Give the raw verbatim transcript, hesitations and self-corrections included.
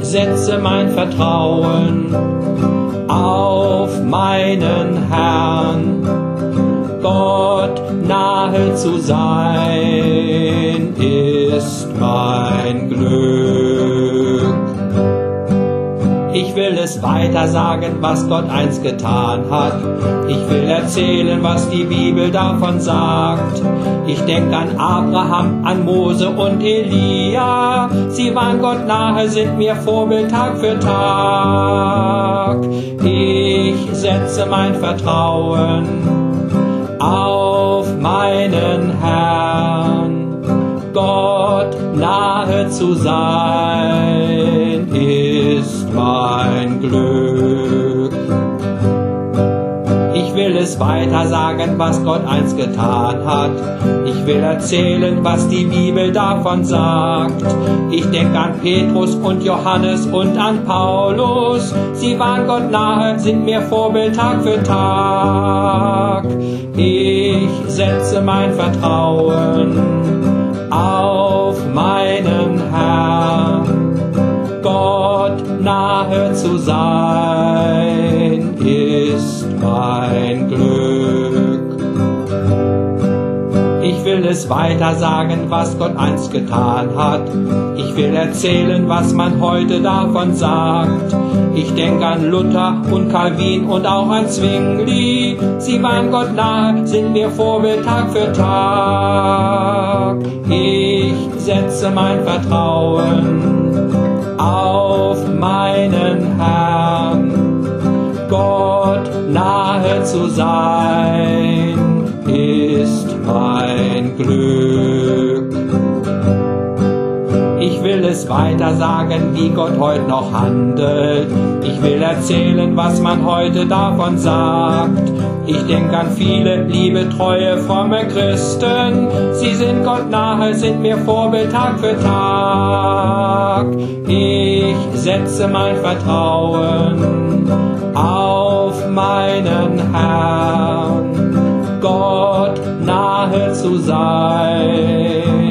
setze mein Vertrauen auf meinen Herrn. Gott nahe zu sein ist mein Glück. Ich will es weiter sagen, was Gott einst getan hat. Ich will erzählen, was die Bibel davon sagt. Ich denke an Abraham, an Mose und Elia. Sie waren Gott nahe, sind mir Vorbild Tag für Tag. Ich setze mein Vertrauen auf meinen Herrn. Gott nahe zu sein ist mein Glück. Ich will es weiter sagen, was Gott einst getan hat. Ich will erzählen, was die Bibel davon sagt. Ich denke an Petrus und Johannes und an Paulus. Sie waren Gott nahe, sind mir Vorbild Tag für Tag. Ich setze mein Vertrauen auf meinen Herrn. Gott nahe zu sein ist mein Glück. Ich will es weiter sagen, was Gott einst getan hat. Ich will erzählen, was man heute davon sagt. Ich denke an Luther und Calvin und auch an Zwingli. Sie waren Gott nahe, sind mir Vorbild Tag für Tag. Ich setze mein Vertrauen auf meinen Herrn. Gott nahe zu sein ist mein Glück. Ich will es weiter sagen, wie Gott heute noch handelt. Ich will erzählen, was man heute davon sagt. Ich denke an viele liebe, treue, fromme Christen. Sie sind Gott nahe, sind mir Vorbild Tag für Tag. Ich setze mein Vertrauen auf meinen Herrn. Gott nahe zu sein